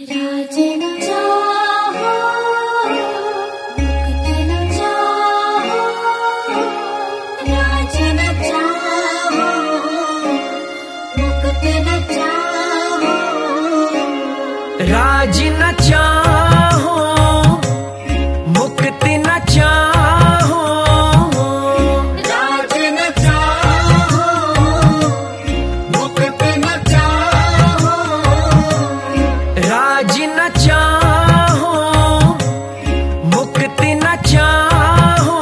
राज न चाहो मुक्त न चाहो, राज न चाहो मुक्त न चाहो, राज न चाहो मुक्त न चाहो, राज न चाहो मुक्त न चाहो, राज न चाहो मुक्त न चाहो,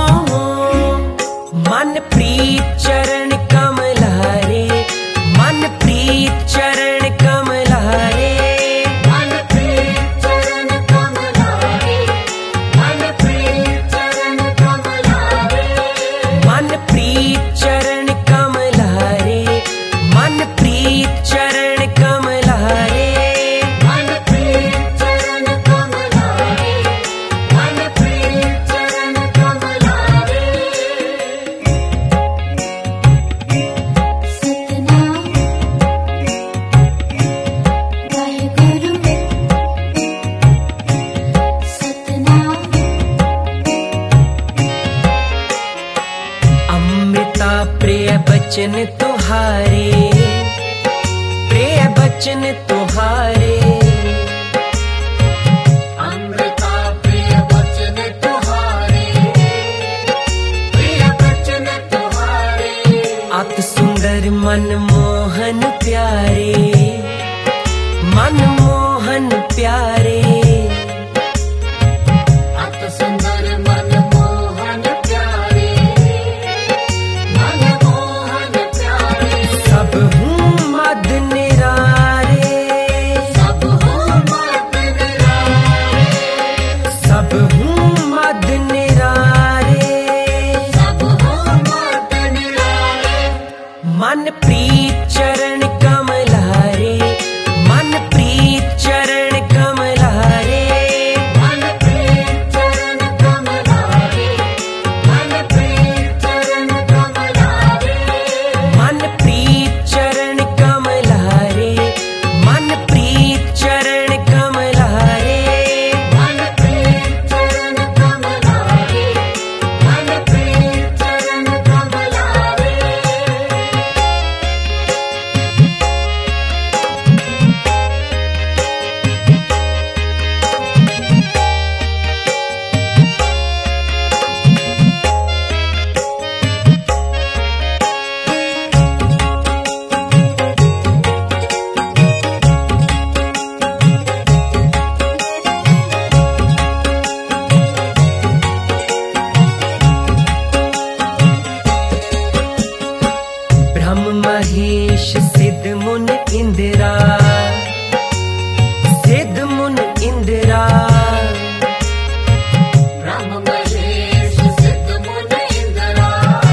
मन प्रीत चरण कमलारे, मन प्रीत चरण कमलारे, मन प्रीत चरण कमलारे, मन प्रीत चरण कमलारे, मन प्रीत चरण कमलारे, मन प्रीत चरण कमलारे, मन प्रीत चरण कमलारे, मन प्रीत चरण कमलारे। सतनाम वाहेगुरु, सतनाम अमृता प्रिय बचन तुहारे, प्रिय बचन तुहारे, अमृता प्रिय वचन तुम्हारे, प्रिय वचन तुम्हारे, अति सुंदर मनमोहन प्यारे, मनमोहन प्यारे, अति सुंदर मनमोहन प्यारे, मनमोहन प्यारे, सब हूँ मद निरारे, सब हो मत निरारे, सब हूँ मद निरारे, सब हो मत निरारे, मन प्रीत चरण कमलारे, मन प्रीत चरण कमलारे, मन प्रीत चरण कमलारे, मन प्रीत चरण कमलारे, मन प्रीत चरण कमलारे, मन प्रीत चरण कमलारे, मन प्रीत चरण कमलारे, मन प्रीत चरण कमलारे। ब्रह्म महेश सिद्ध मुन इंदिरा, सिद्ध मुन इंदिरा, ब्रह्म महेश सिद्ध मुन इंदिरा,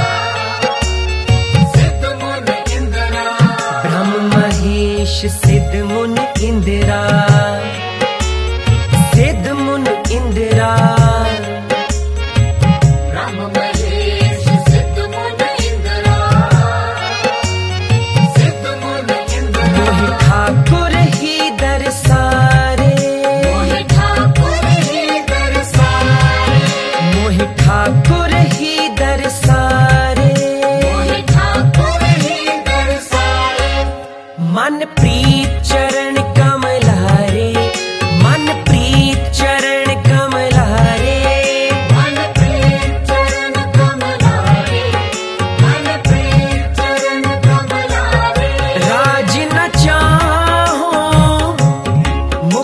सिद्ध मुन इंदिरा, ब्रह्म महेश सिद्ध मुन इंदिरा, सिद्ध मुन इंदिरा, ब्रह्म महेश सिद्ध मुन इंदिरा, सिद्ध मुन इंदिरा, मोहि ठाकुर ही दरसारे, मोहि ठाकुर ही दरसारे, मोहि ठाकुर ही दरसारे, मोहि ठाकुर ही दरसारे, मन प्रीत चरण कमलारे, मन प्रीत चरण कमलारे, मन प्रीत चरण कमलारे, मन प्रीत चरण कमलारे, राज न चाहो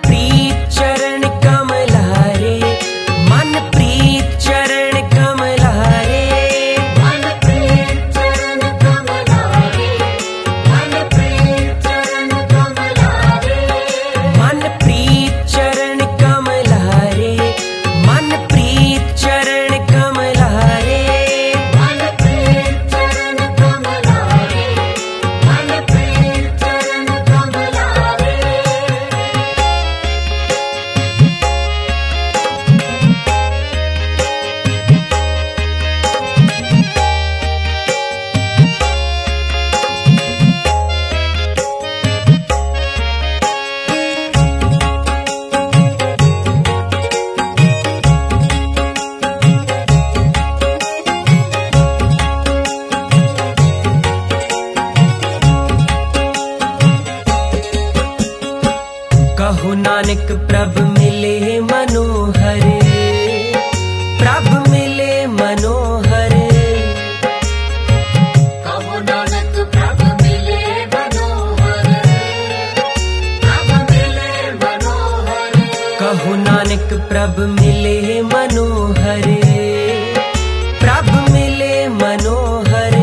प्रीत चरण कमलारे, मन प्रीत चरण कमलारे। मन प्रीत चरण कमलारे, मन प्रीत चरण कमलारे। मन प्रीत चरण कमलारे, मन प्रीत चरण कमलारे। मन प्रीत चरण कमलारे, मन प्रीत चरण कमलारे। कहु नानक प्रभ मिले मनोहर, प्रभ मिले मनोहर। कहो नानक प्रभ मिले मनोहर, प्रभ मिले मनोहर। कहु नानक प्रभ मिले मनोहर, प्रभ मिले मनोहर।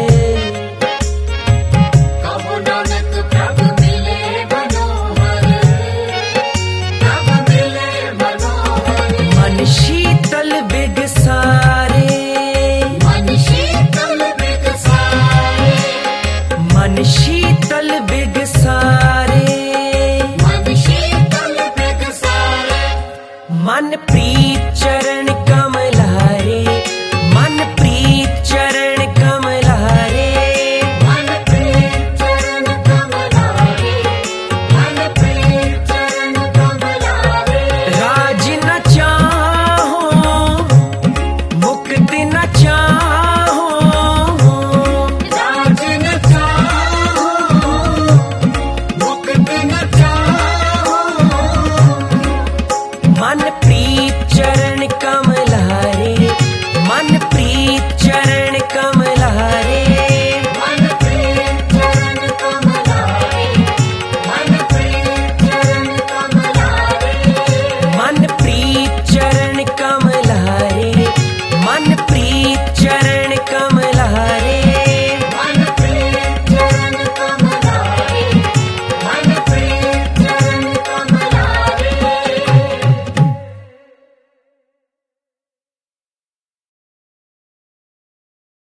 कहो नानक प्रभ मिले मनोहर, प्रभ मिले मनोहर। मन शीतल बिगसारे, मन शीतल बिगसारे, मन शीतल बिगसारे। मन शीतल बिगसारे। मन प्रीत